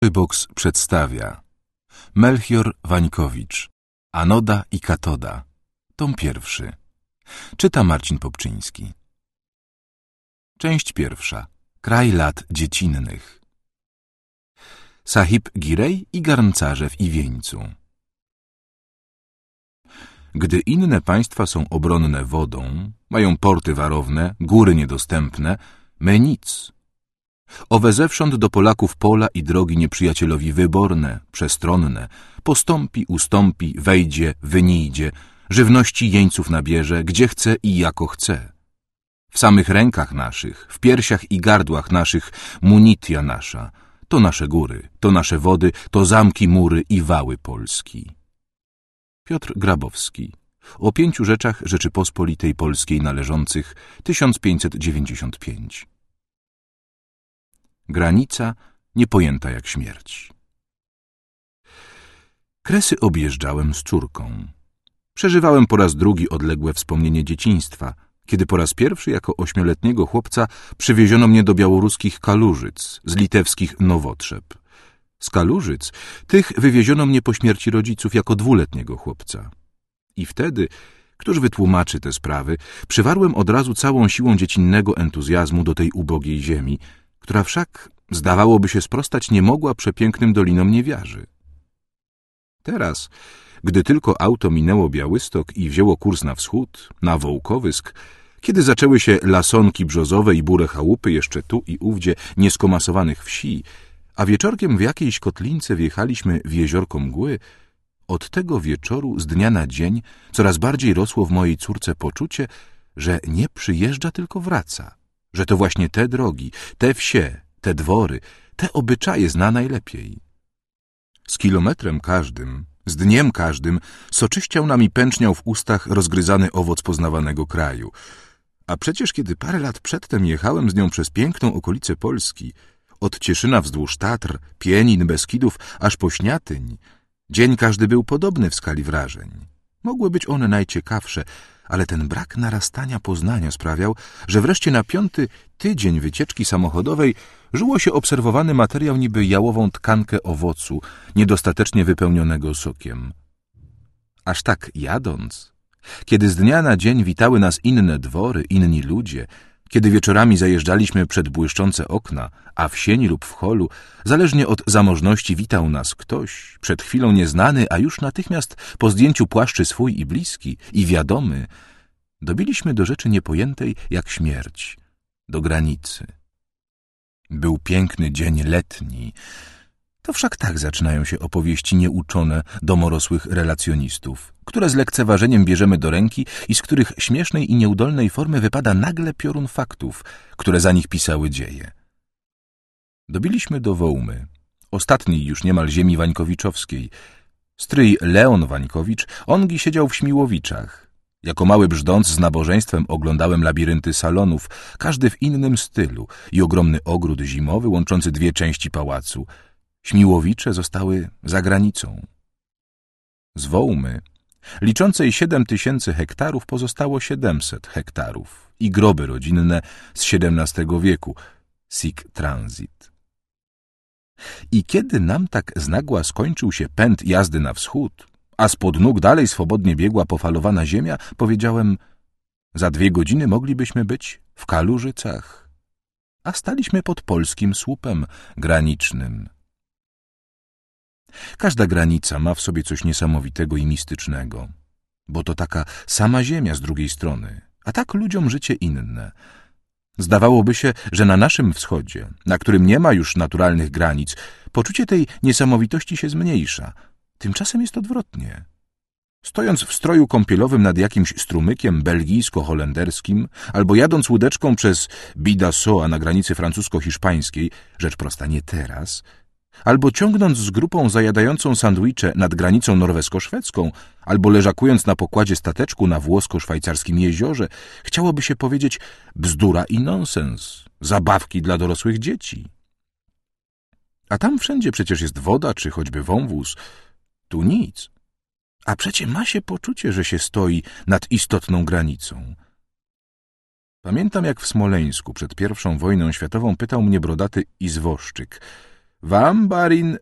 Box przedstawia Melchior Wańkowicz, Anoda i Katoda, tom 1. Czyta Marcin Popczyński. Część 1. Kraj lat dziecinnych. Sahib Girej i garncarze w Iwieńcu. Gdy inne państwa są obronne wodą, mają porty warowne, góry niedostępne, my nic. Owe zewsząd do Polaków pola i drogi nieprzyjacielowi wyborne, przestronne, postąpi, ustąpi, wejdzie, wynijdzie, żywności jeńców nabierze, gdzie chce i jako chce. W samych rękach naszych, w piersiach i gardłach naszych munitia nasza, to nasze góry, to nasze wody, to zamki, mury i wały Polski. Piotr Grabowski. O 5 rzeczach Rzeczypospolitej Polskiej należących 1595. Granica niepojęta jak śmierć. Kresy objeżdżałem z córką. Przeżywałem po raz drugi odległe wspomnienie dzieciństwa, kiedy po raz pierwszy jako 8-letniego chłopca przywieziono mnie do białoruskich Kalużyc, z litewskich Nowotrzeb. Z Kalużyc tych wywieziono mnie po śmierci rodziców jako 2-letniego chłopca. I wtedy, któż wytłumaczy te sprawy, przywarłem od razu całą siłą dziecinnego entuzjazmu do tej ubogiej ziemi, która wszak, zdawałoby się, sprostać nie mogła przepięknym dolinom Niewiarzy. Teraz, gdy tylko auto minęło Białystok i wzięło kurs na wschód, na Wołkowysk, kiedy zaczęły się lasonki brzozowe i bure chałupy jeszcze tu i ówdzie nieskomasowanych wsi, a wieczorkiem w jakiejś kotlince wjechaliśmy w jeziorko Mgły, od tego wieczoru z dnia na dzień coraz bardziej rosło w mojej córce poczucie, że nie przyjeżdża, tylko wraca, że to właśnie te drogi, te wsie, te dwory, te obyczaje zna najlepiej. Z kilometrem każdym, z dniem każdym soczyściał nam i pęczniał w ustach rozgryzany owoc poznawanego kraju. A przecież kiedy parę lat przedtem jechałem z nią przez piękną okolicę Polski, od Cieszyna wzdłuż Tatr, Pienin, Beskidów, aż po Śniatyń, dzień każdy był podobny w skali wrażeń. Mogły być one najciekawsze, ale ten brak narastania poznania sprawiał, że wreszcie na 5. tydzień wycieczki samochodowej żuło się obserwowany materiał niby jałową tkankę owocu, niedostatecznie wypełnionego sokiem. Aż tak jadąc, kiedy z dnia na dzień witały nas inne dwory, inni ludzie, kiedy wieczorami zajeżdżaliśmy przed błyszczące okna, a w sieni lub w holu, zależnie od zamożności, witał nas ktoś, przed chwilą nieznany, a już natychmiast po zdjęciu płaszczy swój i bliski, i wiadomy, dobiliśmy do rzeczy niepojętej jak śmierć, do granicy. Był piękny dzień letni. To wszak tak zaczynają się opowieści nieuczone domorosłych relacjonistów, które z lekceważeniem bierzemy do ręki i z których śmiesznej i nieudolnej formy wypada nagle piorun faktów, które za nich pisały dzieje. Dobiliśmy do Wołmy, ostatniej już niemal ziemi wańkowiczowskiej. Stryj Leon Wańkowicz ongi siedział w Śmiłowiczach. Jako mały brzdąc z nabożeństwem oglądałem labirynty salonów, każdy w innym stylu, i ogromny ogród zimowy łączący 2 części pałacu. Śmiłowicze zostały za granicą. Z Wołmy, liczącej 7000 hektarów, pozostało 700 hektarów i groby rodzinne z XVII wieku, sic transit. I kiedy nam tak znagła skończył się pęd jazdy na wschód, a spod nóg dalej swobodnie biegła pofalowana ziemia, powiedziałem, za 2 godziny moglibyśmy być w Kalużycach, a staliśmy pod polskim słupem granicznym. Każda granica ma w sobie coś niesamowitego i mistycznego, bo to taka sama ziemia z drugiej strony, a tak ludziom życie inne. Zdawałoby się, że na naszym wschodzie, na którym nie ma już naturalnych granic, poczucie tej niesamowitości się zmniejsza. Tymczasem jest odwrotnie. Stojąc w stroju kąpielowym nad jakimś strumykiem belgijsko-holenderskim albo jadąc łódeczką przez Bidassoa na granicy francusko-hiszpańskiej, rzecz prosta nie teraz, albo ciągnąc z grupą zajadającą sandwicze nad granicą norwesko-szwedzką, albo leżakując na pokładzie stateczku na włosko-szwajcarskim jeziorze, chciałoby się powiedzieć bzdura i nonsens, zabawki dla dorosłych dzieci. A tam wszędzie przecież jest woda, czy choćby wąwóz. Tu nic. A przecie ma się poczucie, że się stoi nad istotną granicą. Pamiętam, jak w Smoleńsku przed I wojną światową pytał mnie brodaty izwoszczyk: Wam, barin,